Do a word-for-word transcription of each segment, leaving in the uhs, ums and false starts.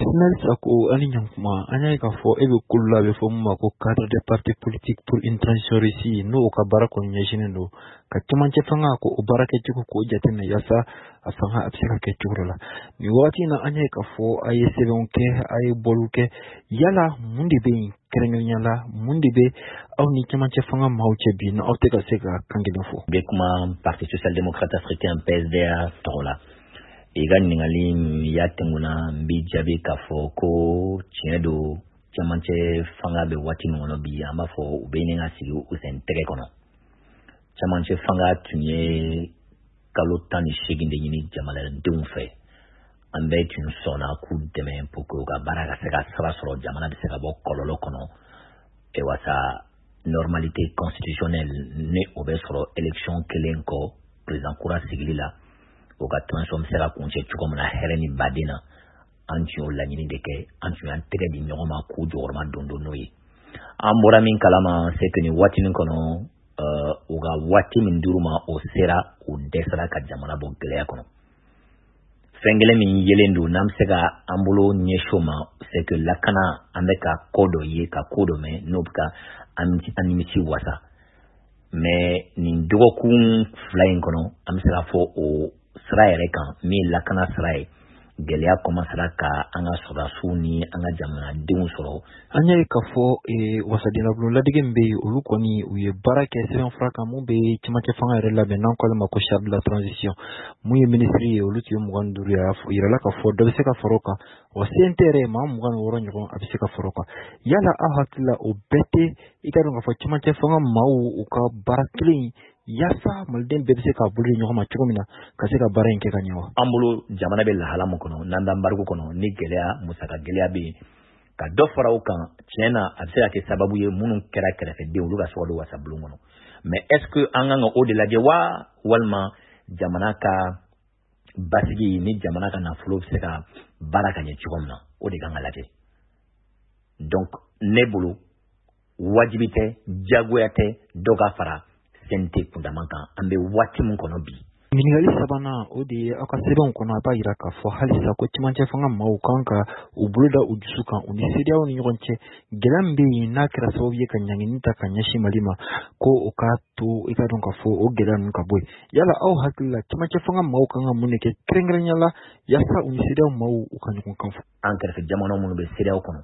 journaliste ako ani nyankuma anya ka fo ebe kulla be fo ma ko cadre de parti politique pour une transition réussie no ka barako nyeshine ndo ka timanche fanga ko barake tiko ko jatena yasa afanga abseka ke turala mi wati na anya ka fo ay sebonke ay boluke yala mundi be kerengel nyala mundi be aw ni timanche fanga mawche bi no awteka seka kangene fo be kuma parti social démocrate africain P S D A tola iga ningali ya tenguna mbi jabe kafo ko chedo chamanche fanga be wati ngono bi ama fo ubene ngasi usen tege kono chamanche fanga tunye kalotani shiginde yini jamala dumfe ambe tun sona ku deme poko ga baraka sega sara soro jamala be sega bo kololo kono e wasa normalité constitutionnelle ne obe soro élection kelenko président kura sigilila oga transom sera kunche chukomna hereni badina anchu la nyini deke anchu an tege di nyoma ku jorma dondo noyi ambora min kalama sekeni wati min kono uh, oga wati min duruma o sera o desra ka jamana bo gele kono fengele min yelendo nam sega ambulo nyeshoma c'est que lakana ameka kodo ye ka kodo me nobka amti animisi wasa mais ni dogo kun flying kono am sera fo o sraere kan mi lakana srae gelia commencera ka anga sura suni anga jamana deun soro anya ka fo e wasadina blu la digembe ulukoni uye barake sen fraka mumbe chimache fanga rela be nan kolma ko char de la transition muye ministry uluti muganduru ya irala ka fo do seka foroka o sentere ma mugan woronyo abiseka foroka yala ahatla o bete ikadonga fo chimache fanga mau uka barakli yasa malden bebse ka bulu nyoma chomina kaseka bara nke kanyawa ambulo jamana be lahala mo kono nanda mbargo kono ni gelea musaka gelea be ka do fara ukan tiena abse ke sababu ye munun kera kera fe de uluga so do wasa bulu ngono mais est ce que anganga o de la de wa walma jamana ka basigi ni jamana ka na flow seka baraka nye chomna o de ganga late donc nebulu wajibite jagoyate doga fara sente kundamanka ambe wati mun kono bi minigali sabana odi akasebe kono aba iraka fo halisa ko timanche fanga maukanka ubuluda ujusuka unisidia oni nyokonche gelambe nakira sababu kanyanginita kanyashi malima ko okatu ikadonka fo ogelan kabwe yala au hakila timanche fanga maukanga muneke krengranyala yasa unisidia mau ukanyukan fo ankara fe jamano mun be sidia kono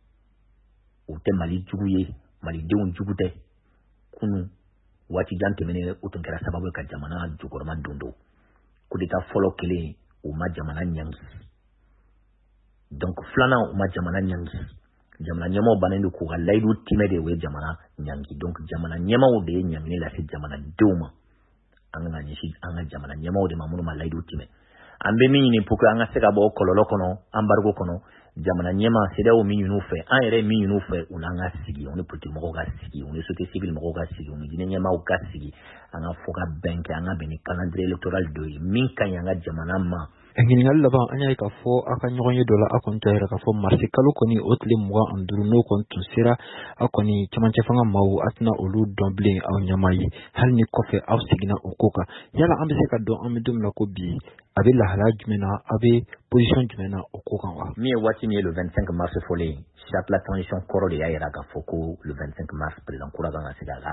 ute mali juguye mali deun jugute kunu wati jante mene utunkera sababu ka jamana jugorma dondo kudita folo kele o ma jamana nyangi donc flana o ma jamana nyangi jamana nyamo banendu ko galaidu timede we jamana nyangi donc jamana nyama o de nyangi la si jamana doma anga nyishi anga jamana nyama o de mamunu malaidu time ambe minyi puko anga seka bo kololo kono ambargo kono jamana nyema sida o minyunu fe an ere minyunu fe unanga sigi on puti mo ga sigi on sote civil mo ga sigi on dine nyema o ga sigi anga foka bank anga beni calendrier électoral do min kan yanga jamana ma engini ngalla ba anya ka fo aka nyogonye dola akonta era ka fo marsi kalo koni otle mwa anduru no kontu sira akoni chamanche fanga mau atna olu domble au nyamai hal ni kofe au sigina okoka yala ambese ka do amidum na ko bi abe la halaj mena abe position jumena okoka wa mi wati mi le vingt-cinq mars folé chaque la transition koro de yaira ka foko le vingt-cinq mars président kura ga sidaga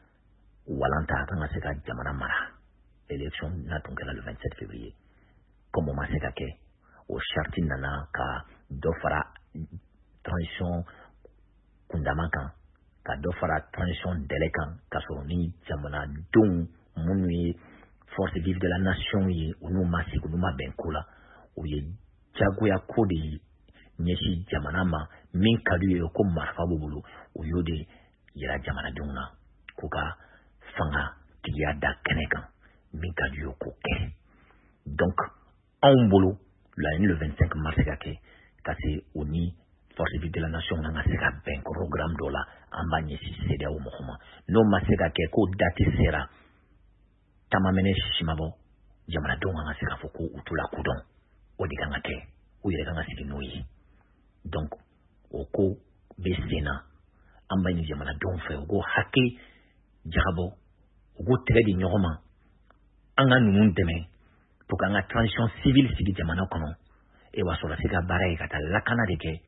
walanta ka sika jamana mara élection na tonkela le vingt-sept février comme on m'a dit au charti nana ka dofara transition kundamankan ka dofara transition delekan ka soroni jamana dum munui force vive de la nation yi unu masiku numa benkula o ye jagoya kodi nyeshi jamana ma min kadu ye ko marfa bubulu o yode yira jamana dunna kuka fanga tiya da kenekan min kadu yo ko ke donc en bolo l'année le vingt-cinq mars kake kasi oni force vive de la nation nga seka ben programme dola ambanye si cédé au mohoma no maseka ke ko date sera tamamene shimabo jamana donga nga seka foko utula kudon odiga nga ke uyere nga siki noyi donc oko besena ambanye jamana don fe go hake jabo go trade nyoma anga nunu deme pour que la transition civile sigi jamana kono e wa sɔrɔ se ka baara ye ka taa lakana de kɛ